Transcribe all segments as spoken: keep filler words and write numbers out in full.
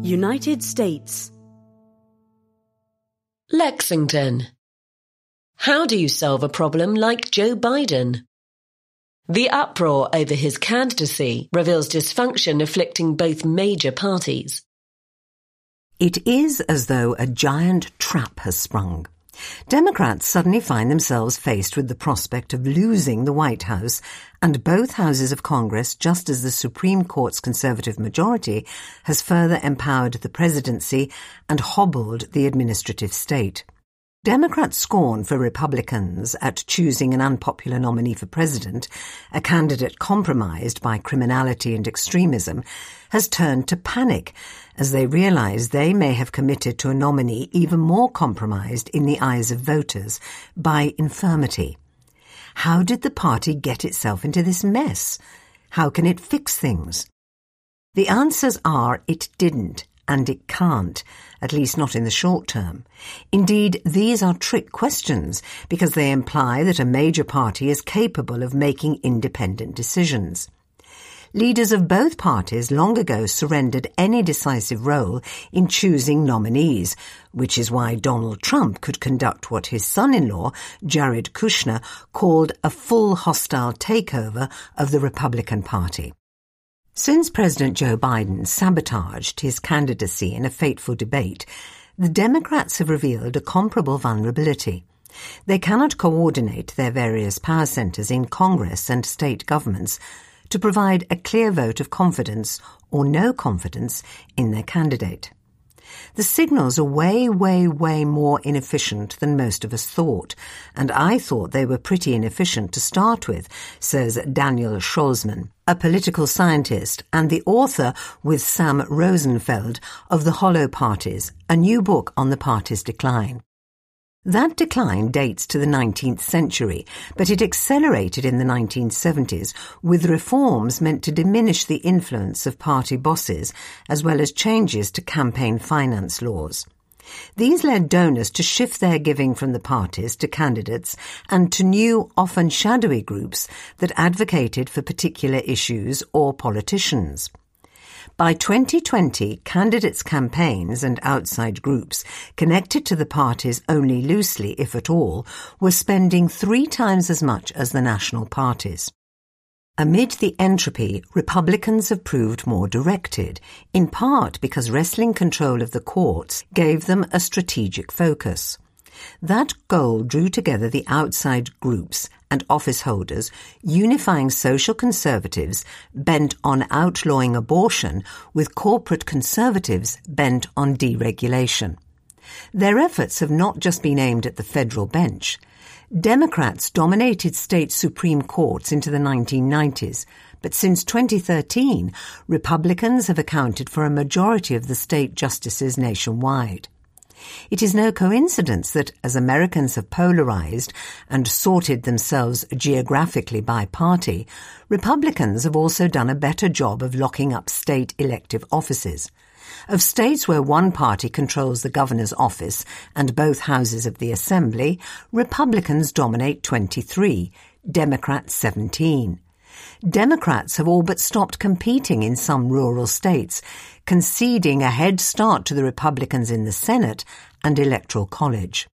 United States. Lexington. How do you solve a problem like Joe Biden? The uproar over his candidacy reveals dysfunction afflicting both major parties. It is as though a giant trap has sprung. Democrats suddenly find themselves faced with the prospect of losing the White House and both houses of Congress, just as the Supreme Court's conservative majority has further empowered the presidency and hobbled the administrative state. Democrats' scorn for Republicans at choosing an unpopular nominee for president, a candidate compromised by criminality and extremism, has turned to panic as they realize they may have committed to a nominee even more compromised in the eyes of voters by infirmity. How did the party get itself into this mess? How can it fix things? The answers are it didn't. And it can't, at least not in the short term. Indeed, these are trick questions because they imply that a major party is capable of making independent decisions. Leaders of both parties long ago surrendered any decisive role in choosing nominees, which is why Donald Trump could conduct what his son-in-law, Jared Kushner, called a full hostile takeover of the Republican Party. Since President Joe Biden sabotaged his candidacy in a fateful debate, the Democrats have revealed a comparable vulnerability. They cannot coordinate their various power centers in Congress and state governments to provide a clear vote of confidence or no confidence in their candidate. The signals are way, way, way more inefficient than most of us thought, and I thought they were pretty inefficient to start with, says Daniel Scholzman, a political scientist and the author with Sam Rosenfeld of The Hollow Parties, a new book on the party's decline. That decline dates to the nineteenth century, but it accelerated in the nineteen seventies with reforms meant to diminish the influence of party bosses as well as changes to campaign finance laws. These led donors to shift their giving from the parties to candidates and to new, often shadowy groups that advocated for particular issues or politicians. By twenty twenty, candidates' campaigns and outside groups connected to the parties only loosely, if at all, were spending three times as much as the national parties. Amid the entropy, Republicans have proved more directed, in part because wresting control of the courts gave them a strategic focus. That goal drew together the outside groups and office holders, unifying social conservatives bent on outlawing abortion with corporate conservatives bent on deregulation. Their efforts have not just been aimed at the federal bench. Democrats dominated state Supreme Courts into the nineteen nineties, but since twenty thirteen, Republicans have accounted for a majority of the state justices nationwide. It is no coincidence that, as Americans have polarized and sorted themselves geographically by party, Republicans have also done a better job of locking up state elective offices. Of states where one party controls the governor's office and both houses of the assembly, Republicans dominate twenty-three, Democrats seventeen. Democrats have all but stopped competing in some rural states, conceding a head start to the Republicans in the Senate and Electoral College.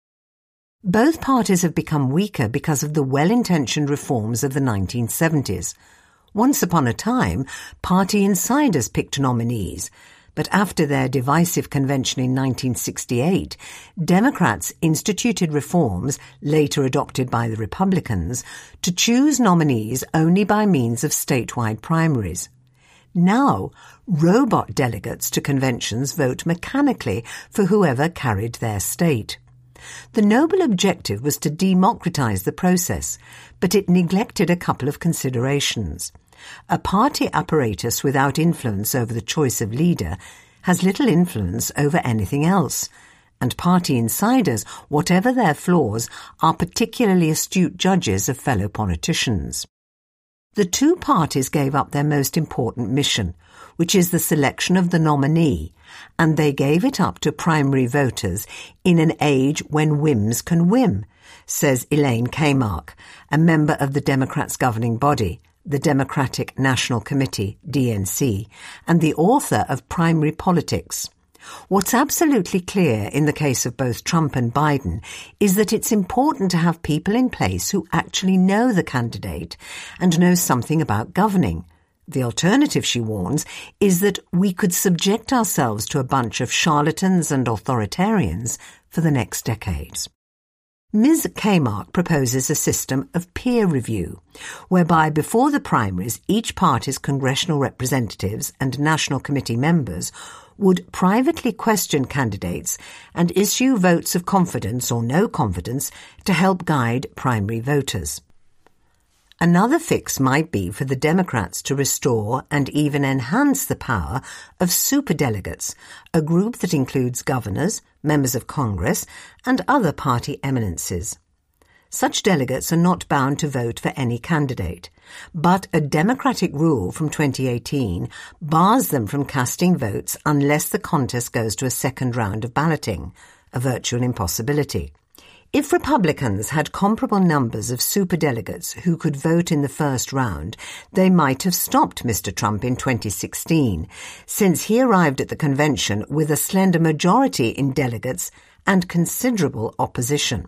Both parties have become weaker because of the well-intentioned reforms of the nineteen seventies. Once upon a time, party insiders picked nominees, but after their divisive convention in nineteen sixty-eight, Democrats instituted reforms, later adopted by the Republicans, to choose nominees only by means of statewide primaries. Now, robot delegates to conventions vote mechanically for whoever carried their state. The noble objective was to democratize the process, but it neglected a couple of considerations. A party apparatus without influence over the choice of leader has little influence over anything else, and party insiders, whatever their flaws, are particularly astute judges of fellow politicians. The two parties gave up their most important mission, which is the selection of the nominee, and they gave it up to primary voters in an age when whims can whim, says Elaine Kamarck, a member of the Democrats' governing body, the Democratic National Committee, D N C, and the author of Primary Politics. What's absolutely clear in the case of both Trump and Biden is that it's important to have people in place who actually know the candidate and know something about governing. The alternative, she warns, is that we could subject ourselves to a bunch of charlatans and authoritarians for the next decades. Miz Kmark proposes a system of peer review, whereby before the primaries each party's congressional representatives and national committee members would privately question candidates and issue votes of confidence or no confidence to help guide primary voters. Another fix might be for the Democrats to restore and even enhance the power of superdelegates, a group that includes governors, members of Congress, and other party eminences. Such delegates are not bound to vote for any candidate, but a Democratic rule from twenty eighteen bars them from casting votes unless the contest goes to a second round of balloting, a virtual impossibility. If Republicans had comparable numbers of superdelegates who could vote in the first round, they might have stopped Mister Trump in twenty sixteen, since he arrived at the convention with a slender majority in delegates and considerable opposition.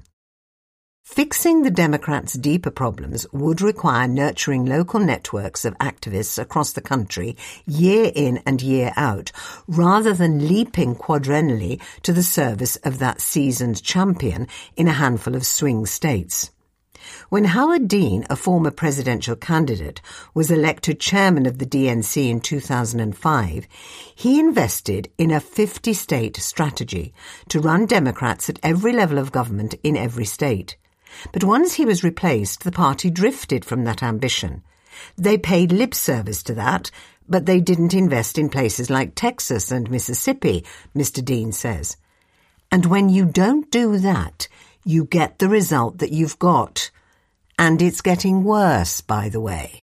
Fixing the Democrats' deeper problems would require nurturing local networks of activists across the country year in and year out, rather than leaping quadrennially to the service of that seasoned champion in a handful of swing states. When Howard Dean, a former presidential candidate, was elected chairman of the D N C in two thousand five, he invested in a fifty-state strategy to run Democrats at every level of government in every state. But once he was replaced, the party drifted from that ambition. They paid lip service to that, but they didn't invest in places like Texas and Mississippi, Mister Dean says. And when you don't do that, you get the result that you've got. And it's getting worse, by the way.